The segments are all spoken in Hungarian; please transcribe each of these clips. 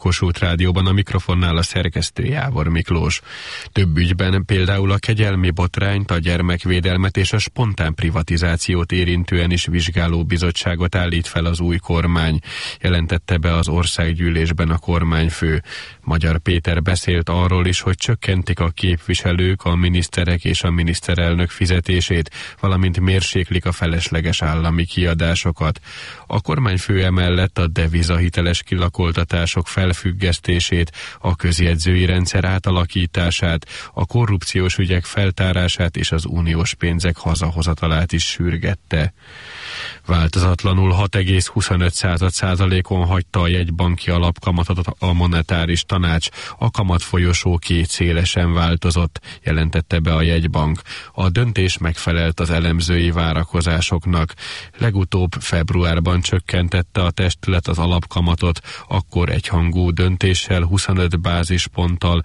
Kossuth Rádióban, a mikrofonnál a szerkesztő Jávor Miklós. Több ügyben, például a kegyelmi botrányt, a gyermekvédelmet és a spontán privatizációt érintően is vizsgálóbizottságot állít fel az új kormány, jelentette be az országgyűlésben a kormányfő. Magyar Péter beszélt arról is, hogy csökkentik a képviselők, a miniszterek és a miniszterelnök fizetését, valamint mérséklik a felesleges állami kiadásokat. A kormányfő emellett a devizahiteles kilakoltatások felfüggesztését, a közjegyzői rendszer átalakítását, a korrupciós ügyek feltárását és az uniós pénzek hazahozatalát is sürgette. Változatlanul 6,25%-on hagyta a jegybanki alapkamatot a monetáris tanács, a kamatfolyosó kétszélesen változott, jelentette be a jegybank. A döntés megfelelt az elemzői várakozásoknak. Legutóbb februárban csökkentette a testület az alapkamatot, akkor egyhangú döntéssel 25 bázisponttal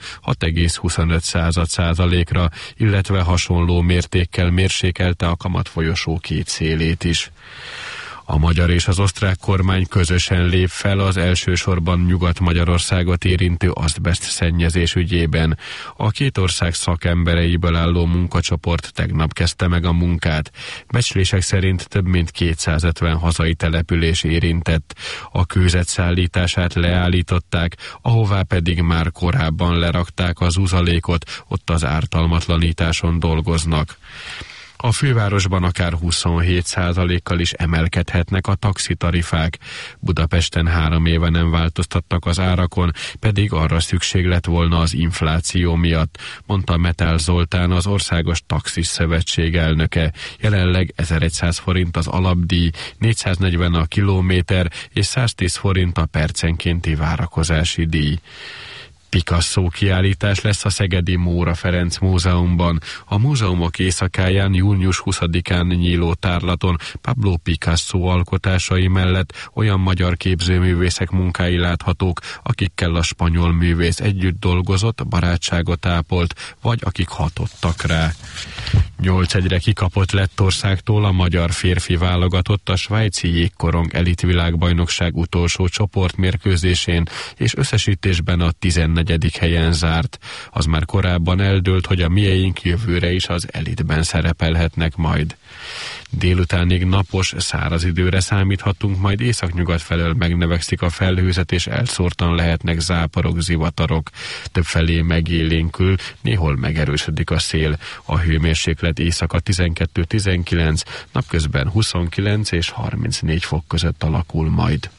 6,25%-ra, illetve hasonló mértékkel mérsékelte a kamatfolyosó két szélét is. A magyar és az osztrák kormány közösen lép fel az elsősorban Nyugat-Magyarországot érintő azbeszt szennyezés ügyében. A két ország szakembereiből álló munkacsoport tegnap kezdte meg a munkát. Becslések szerint több mint 250 hazai település érintett. A kőzet szállítását leállították, ahová pedig már korábban lerakták az uzalékot, ott az ártalmatlanításon dolgoznak. A fővárosban akár 27%-kal is emelkedhetnek a taxitarifák. Budapesten 3 éve nem változtattak az árakon, pedig arra szükség lett volna az infláció miatt, mondta Metál Zoltán, az Országos Taxis Szövetség elnöke. Jelenleg 1100 forint az alapdíj, 440 a kilométer és 110 forint a percenkénti várakozási díj. Picasso kiállítás lesz a szegedi Móra Ferenc Múzeumban. A múzeumok éjszakáján június 20-án nyíló tárlaton Pablo Picasso alkotásai mellett olyan magyar képzőművészek munkái láthatók, akikkel a spanyol művész együtt dolgozott, barátságot ápolt, vagy akik hatottak rá. 8-1-re kikapott Lettországtól a magyar férfi válogatott a svájci jégkorong elitvilágbajnokság utolsó csoportmérkőzésén, és összesítésben a 14. helyen zárt. Az már korábban eldőlt, hogy a mieink jövőre is az elitben szerepelhetnek majd. Délutánig napos, száraz időre számíthatunk, majd északnyugat felől megnövekszik a felhőzet, és elszórtan lehetnek záporok, zivatarok. Többfelé megélénkül, néhol megerősödik a szél. A hőmérséklet éjszaka 12-19, napközben 29 és 34 fok között alakul majd.